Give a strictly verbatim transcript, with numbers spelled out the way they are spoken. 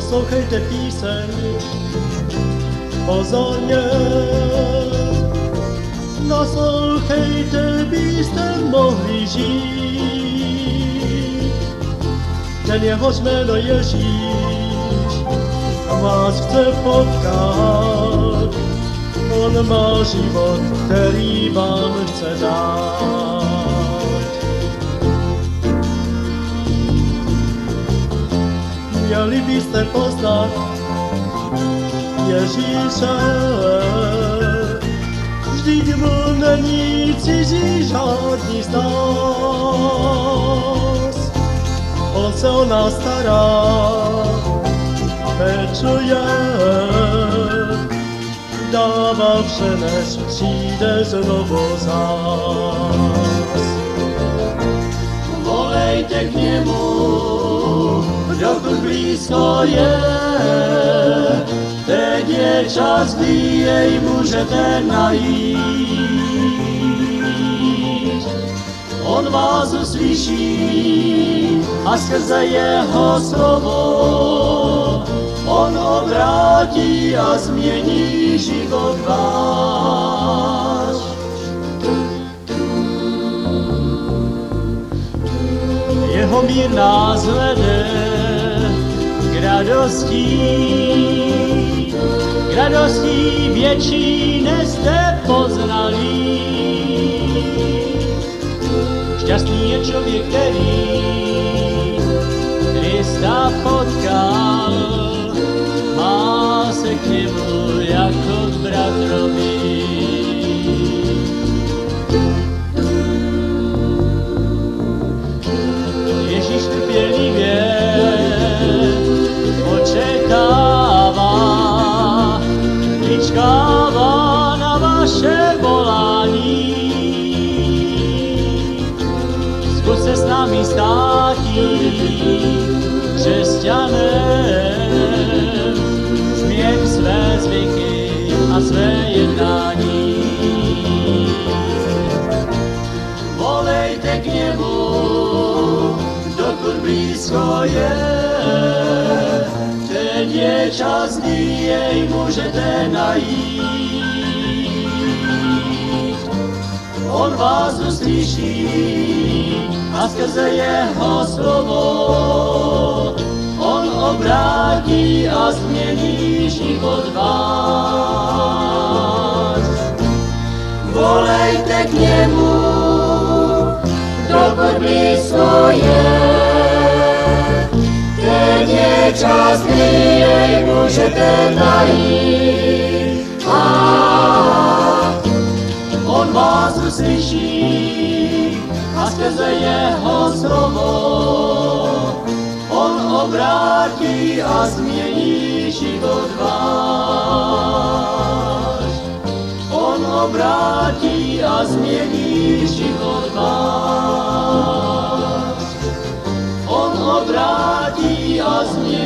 Poslouchejte píseň pozorně, naslouchejte, byste mohli žít. Ten jehož jméno Ježíš vás chce potkat, on má život, který vám chce dát. Měli byste poznat Ježíše, vždyť mu není cizí žádný z nás. On se o nás stará, pečuje, dává vše, než přijde znovu zás. Volejte k němu, dokud blízko je, teď je čas, kdy jej můžete najít. On vás uslyší a skrze jeho slovo on obrátí a změní život váš. Jeho mír nás vede k radosti, k radosti větší, než jste poznali. Šťastný je člověk, který Krista potkal, má se k němu jako k bratrovi. Ježíš trpělivě očekává, vyčkává na vaše volání. Zkus se s námi státi křesťanem, změň své zvyky a své jednání. Volejte k němu, dokud blízko je, teď je čas, kdy jej můžete najít. On vás uslyší a skrze jeho slovo on obrátí a změní život váš. Volejte k němu, dokud blízko je, teď je čas, kdy jej můžete najít. A on vás uslyší a skrze jeho slovo on obrátí a změní život váš. On obrátí a změní život váš. On obrátí a změní